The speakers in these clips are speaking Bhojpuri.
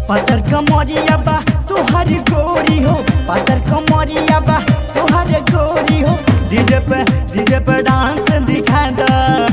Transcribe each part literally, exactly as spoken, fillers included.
पातर कमरिया बा तुहर गोरी हो, पातर कमरिया बा तुहर गोरी हो। डीजे पे डीजे पे डांस दिखा दो,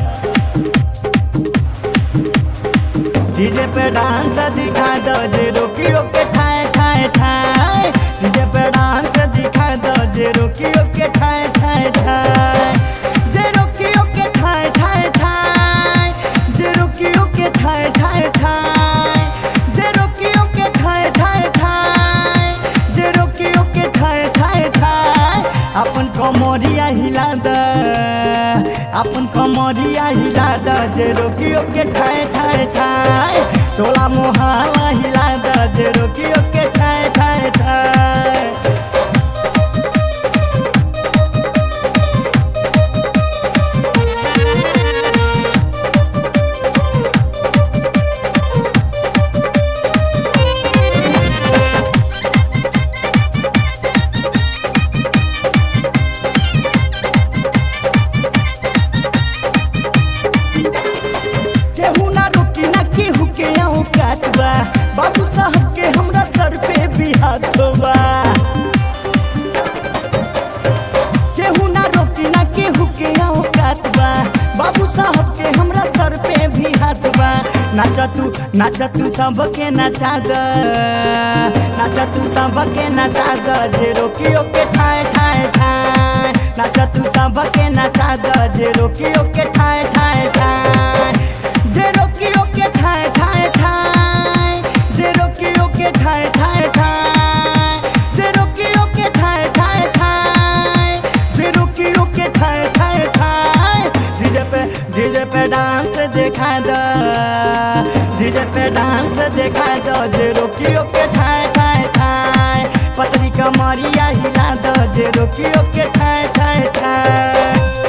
डीजे पे डांस दिखा दो जे रोकियो के ठाए ठाए ठाए। डीजे पे डांस दिखा दो जे रोकियो के ठाए ठाए ठाए, जे रोकियो के ठाए ठाए ठाए, जे रोकियो के ठाए ठाए ठाए, जे रोकियो के ठाए ठाए ठाए, जे रोकियो के ठाए ठाए ठाए। अपन कमरिया हिला द, अपन कमरिया हिला द जे रोकियो के ठाए ठाए ठाए। टोला मोहल्ला हिला द जे रोकियो के ठाए ठाए ठाए। केहू ना रुकी ना केहू के औकात बा, बाबू साहब के हमरा सर पे भी हाथ बा। केहू ना रोकी ना केहू के औकात बा, बाबू साहब के हमरा सर पे भी हाथ बा। नाचा तू नाचा तू सबके नचा द, नाचा तू सबके नचा द जे रोकियो के ठाए ठाए ठाए। नाचा तू सबके नचा द जे रोकियो के ठाए ठाए ठाए, जे रोकियो के ठाए ठाए ठाए, जे रोकियो के ठाए ठाए ठाए, जे रोकियो के ठाए ठाए ठाए, जे रोकियो के ठाए ठाए ठाए। डीजे पे डीजे पे डांस दिखा दो, डीजे पे डांस दिखा दो जे रोकियो के ठाए ठाए ठाए। पतरी कमरिया हिला दो जे रोकियो के ठाए ठाए ठाए।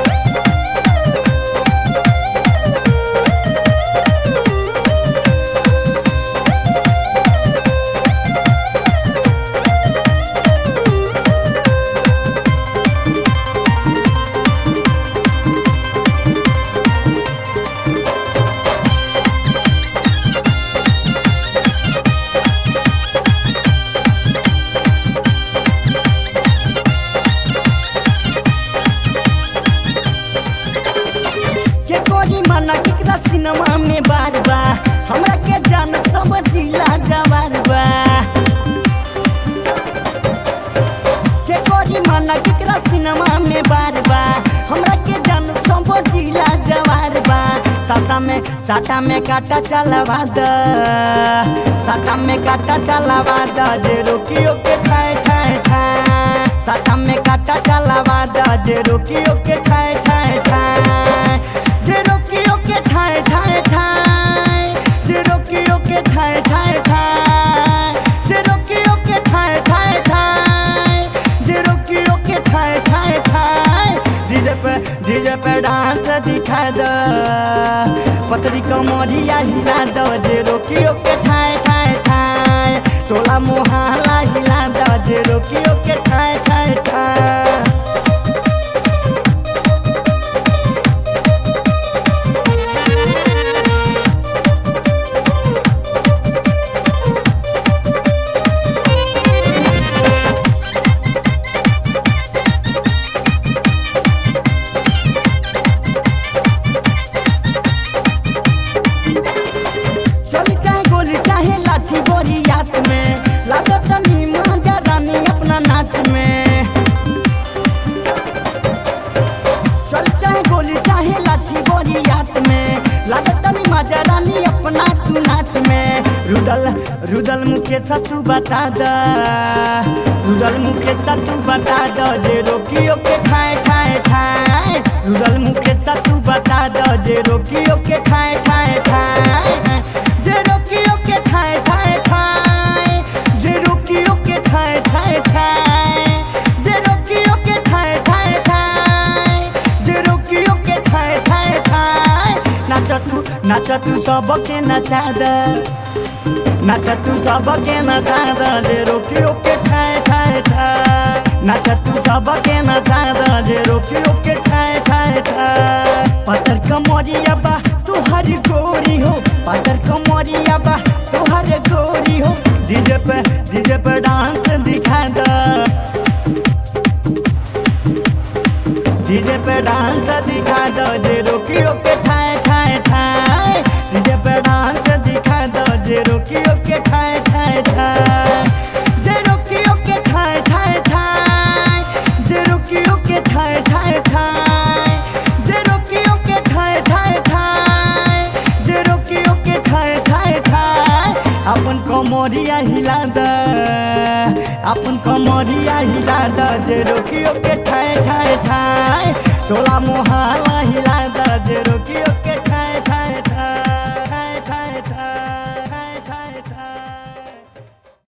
के कोई मना केकरा सिनेमा में बार बा, हमरा के जान सब जिला जवार बा। के कोई मना केकरा सिनेमा में बार बा, हमरा के जान सब जिला जवार बा। साटा में साटा में काटा चलावा द, साटा में काटा चलावा द जे रोकियो के ठाए ठाए ठाए। साटा में काटा चलावा द जे रोकियो के ठाए ठाए ठाए, जे रोकियो के ठाए ठाए ठाए, जे रोकियो के ठाए ठाए ठाए, जे रोकियो के ठाए ठाए ठाए, जे रोकियो के ठाए ठाए ठाए। डीजे पे डीजे पे डांस दिखा दो, पतरी कमरिया हिला दो जे रोकियो के ठाए ठाए ठाए। टोला मोहल्ला हिला दो जे रोकियो के ठाए ठाए ठाए। चली चाहे गोली चाहे लाठी बोरी याद में, लागत तनी मांझा रानी अपना नाच में। चली चाहे गोली चाहे लाठी बोरी याद में, लागत तनी मांझा रानी अपना तू नाच में। रुदल रुदल मुखे सतू बता द, रुदल मुखे सतू बता द जे रोकियो के ठाए ठाए ठाए। रुदल मुखे सतू बता द जे रोकियो के ठाए ठाए ठाए, जे रोकियो के ठाए ठाए ठाए, जे रोकियो के ठाए ठाए ठाए, जे रोकियो के ठाए ठाए ठाए, जे रोकियो के ठाए ठाए ठाए। नाचा तू नाचा तू सबके नचा द, नाचा तू सबके नचा द जे रोकियो के ठाए ठाए ठाए। नाचा तू सबके नचा द जे रोकियो के ठाए ठाए ठाए। पातर कमरिया बा तुहर गोरी हो, पातर कमरिया बा तुहर गोरी हो। अपन कमरिया हिला द अपन कमरिया हिला द जे रोकियो के ठाए ठाए ठाए टोला मोहल्ला